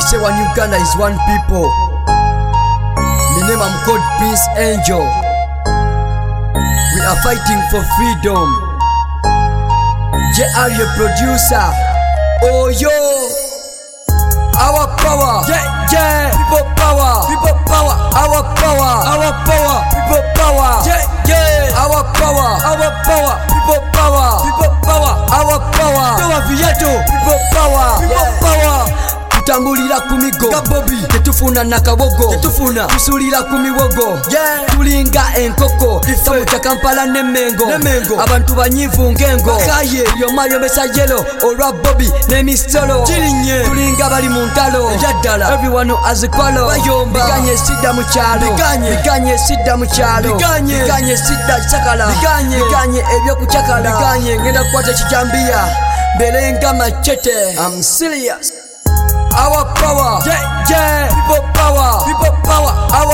say one Uganda is one people. My name I'm called Prince Angel. We are fighting for freedom. JR your producer. Oh yo, our power, yeah, people power, our power, people power, yeah, our power, people power, our power, people power. Tutambulira kumigo Gabobi tetufuna nakabogo tusulira kumiwogo tulinga enkoko tamucha Kampala nemengo abantu banyivu ngengo kaye yomayo mesajelo olwa Bobby nemistolo tulinga bali muntalo jaddala everyone has a color bayomba biganye sida mu kyalo biganye sida mu kyalo biganye sida chakala biganye ebyo kuchakala biganye ngenda kwata kijambia belenga machete. I'm serious. Our power, yeah, people power, our power,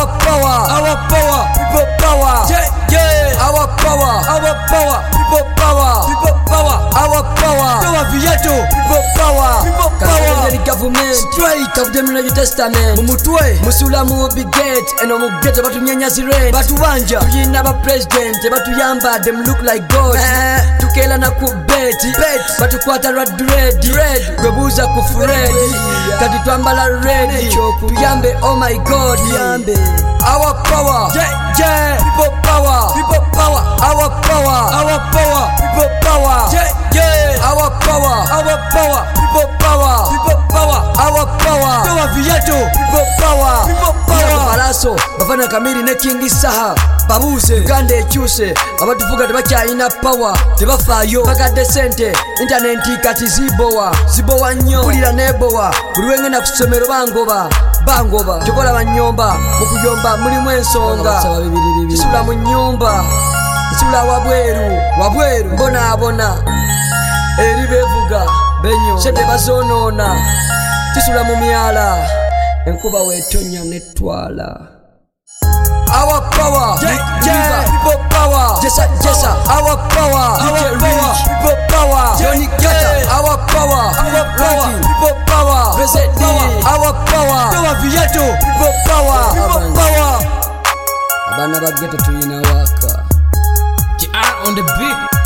people power, yeah, our power, people power, our power, people power, the government, straight of them in the testament, Mumutwe, Musula Mubi Gate, and Omugate about Nyanya Zire, Batubanja, you never president, Batuyamba, them look like God, to Kelana Kubeti, but to Quatara Dread, Gabuza Kufuredi. Kati twambala ready tuyambe, oh my God, yambe our power, yeah, people power, our power, people power, yeah, our power, people power, our power, people power. Balaso bafana kamiri ne King Saha babuze Uganda ekyuse abatuvuga tebakyalina power tebafayo bagadde sente internet kati zibowa nnyo kulira nebowa buli wengena ku ssomero bangoba kyokola banyomba mukuyomba mulimu ensonga kisula mu nnyumba kisula wabweru mbona eri bevuga benyo sente bazonoona kisula mu myala enkuba wetonya netwala. Our power, yeah, people power, Jessa, our power, people power, Johnny Gata, our power, people power, our power, people power. Abana bageta tuyina waka. JR on the beat.